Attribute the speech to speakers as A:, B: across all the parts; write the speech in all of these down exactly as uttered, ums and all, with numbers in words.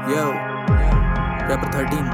A: Yo, Rapper thirteen.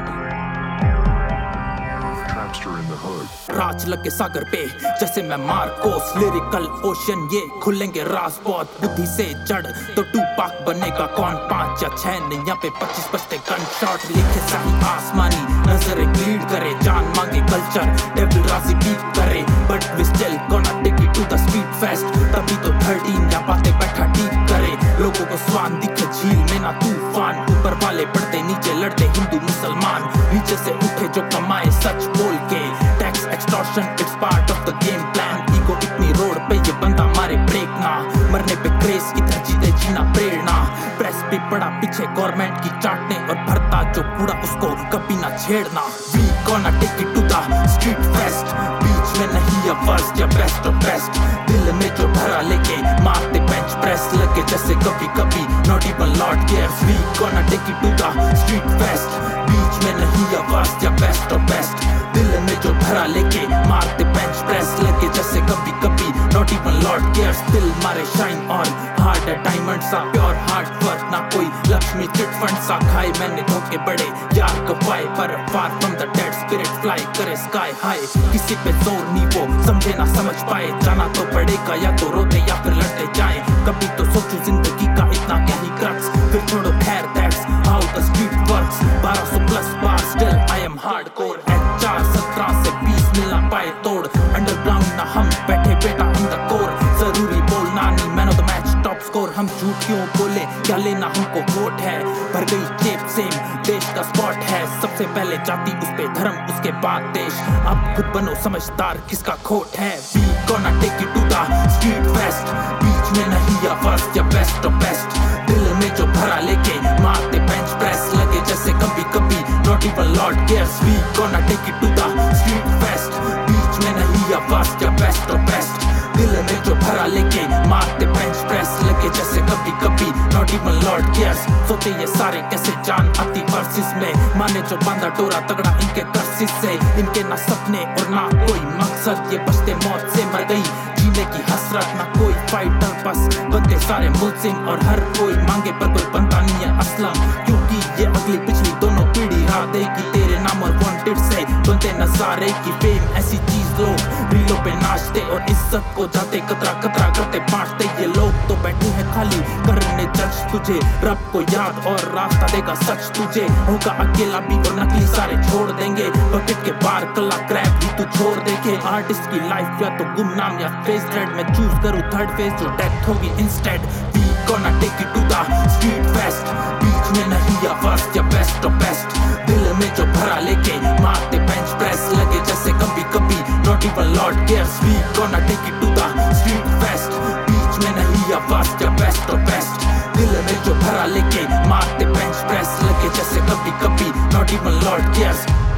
B: Trapster in the hood.
A: राज लगे सागर पे जैसे मैं मार्कोस, लिरिकल ओशन ये खुलेंगे राज बहुत। बुद्धि से जड़ तो टू पाक बनेगा कौन, पांच या छह नहीं यहाँ पे पच्चीस बजते गन शॉट। लिखे सही आसमानी नजरें लीड करे, जान मांगे कल्चर डेविल राजी बीट करे, but we still gonna take it to the speed fest. तभी तो थर्टीन या बातें बैठा ठीक करे, लोगों को स्वान दिखे झील में ना तूफान। ऊपर वाले पढ़ते नीचे लड़ते हिंदू मुसलमान, नीचे से उठे जो कमाए सच बोल के। Tax extortion it's part of the game plan, ego इतनी रोड पे ये बंदा मारे ब्रेक ना। मरने पे क्रेज इधर जीते जीना प्रेरणा, प्रेस भी पड़ा पीछे गवर्नमेंट की चाटने, और भरता जो कूड़ा उसको कभी ना छेड़ना। We gonna take it to the street fest, बीच में नहीं या वर्स्ट या बेस्ट ऑफ बेस्ट। दिल में जो भरा लेके मारते बेंच प्रेस, लगे जैसे कभी कभी not even lord cares. We gonna take it to the street fest, बीच में नहीं या वर्स्ट या बेस्ट ऑफ बेस्ट। दिल में जो भरा लेके मारते बेंच प्रेस, लगे जैसे कभी कभी नॉट इवन लॉर्ड केयर्स। दिल मारे शाइन और हार्ड है डायमंड सा, प्योर हार्ड वर्क ना कोई लक्ष्मी चिट फंड सा। खाए मैंने धोखे बड़े यार कपाए, पर far from the dead spirit fly करे स्काई हाई। किसी पे जोर नहीं वो समझे ना समझ पाए, जाना तो पड़ेगा या तो रोते या फिर लड़ते जाए। कभी तो सोचो जिंदगी का इतना क्या ही क्रक्स, फिर छोड़ो खैर that's how the street works. बारह सौ प्लस बार स्टिल आई एम हार्डकोर, चार सत्रह से बीस मिलना पाए तोड़। अंडरग्राउंड ना हम बैठे बेटा इन द कोर, जरूरी बोलना नहीं man of the match top score. हम झूठ क्यों बोले क्या लेना हमको वोट है, भर गई जेब सेम देश का स्पॉट है। सबसे पहले जाति उस पे धर्म उसके बाद देश, अब खुद बनो समझदार किसका खोट है। We gonna take it to the street fest, बीच में नहीं या वर्स्ट या बेस्ट ऑफ बेस्ट। दिल में जो भरा लेके मारते बेंच प्रेस, लगे जैसे कभी कभी not even lord cares. We gonna take it to the street fest, बीच में नहीं या वर्स्ट या बेस्ट ऑफ बेस्ट। दिल में जो भरा लेके मारते बेंच प्रेस, लगे जैसे कभी कभी नॉट इवन लॉर्ड केयर्स। सोते ये सारे कैसे जान आती वर्सेस में, माने जो बांधा डोरा तगड़ा इनके कर्सिस से। इनके ना सपने और ना कोई मकसद, ये बचते मौत से मर गई जीने की हसरत। ना कोई फाइटर बस बनते सारे मुल्जिम, और हर कोई मांगे पर कोई बनता नहीं है असलम। क्योंकि ये अगली पिछली दोनों पीढ़ी राह देगी तेरे नाम और वांटेड से बनते नजारे की फेम। ऐसी चीज लोग रीलों पे नाचते और इज्जत को जाते कतरा कतरा करते बांटते। ये लोग तो बैठे हैं खाली करने जज तुझे, रब को याद और रास्ता देगा सच तुझे। होगा अकेला भी और नकली सारे छोड़ देंगे, बकेट के बाहर कला क्रैप भी तू छोड़ देखे। आर्टिस्ट की लाइफ या तो गुमनाम या फेस रेड, मैं चूज करूँ थर्ड फेज जो डेथ होगी instead. We gonna take it to the street fest, बीच में नहीं या वर्स्ट या बेस्ट ऑफ बेस्ट। दिल में जो भरा लेके मारते बेंच प्रेस, लगे जैसे कभी कभी not even lord cares. We gonna take it to the street fest, बीच में नहीं या वर्स्ट या बेस्ट ऑफ बेस्ट। दिल में जो भरा लेके मारते बेंच प्रेस, लगे जैसे कभी कभी नॉट इवन लॉर्ड केयर्स।